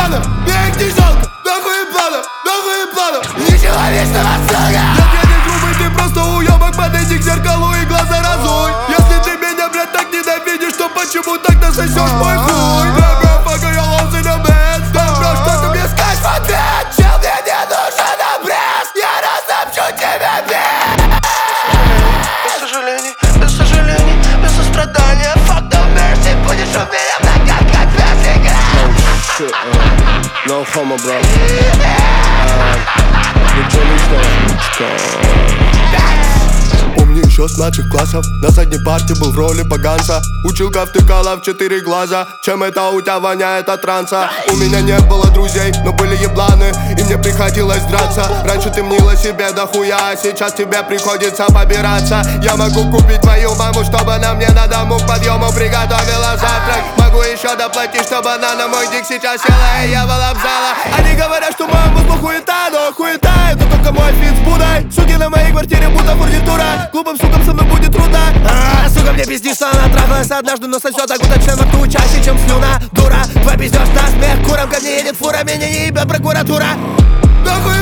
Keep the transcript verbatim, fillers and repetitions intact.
планов, мне их не жалко. Нахуй им планов, нахуй им планов. Ничего вечного, сука. Я не глупый, ты просто уёбок. Подойди к зеркалу и глаза разуй. Если ты меня, блядь, так ненавидишь, то почему так насосёшь мой хуй? Да, бро, fuck your hoes in the bed. Да, бро, что ты мне скажешь в ответ? Чел, мне не нужен обрез. Я разопчу тебя, блядь. Без сожалений, без сожалений, без сострадания. Fuck the mercy, будешь у меня в ногах, как пятый. No shit, uh, no homo, bro. uh, Ничего личного. Помню еще с младших классов, на задней парте был в роли поганца. Училка втыкала в четыре глаза. Чем это у тебя воняет от транса? У меня не было друзей, но были ебланы, и мне приходилось драться. Раньше ты мнила себе дохуя, а сейчас тебе приходится побираться. Я могу купить твою маму, чтобы она мне на дому к подъему приготовила завтрак. Могу еще доплатить, чтобы она на мой дик сейчас села и я была в зала. Они говорят, что мой мозг хуета, но хуета это только мой фит с Будой. Суки на моей квартире будто фурнитура. Глупым сукам со мной будет трудно. А, сука, мне пиздишь, что она трахалась однажды, но сосет окуда член во рту чаще, чем слюна. Дура, твой пиздёж на смех курам, ко мне едет фура, меня не ебет прокуратура. Нахуй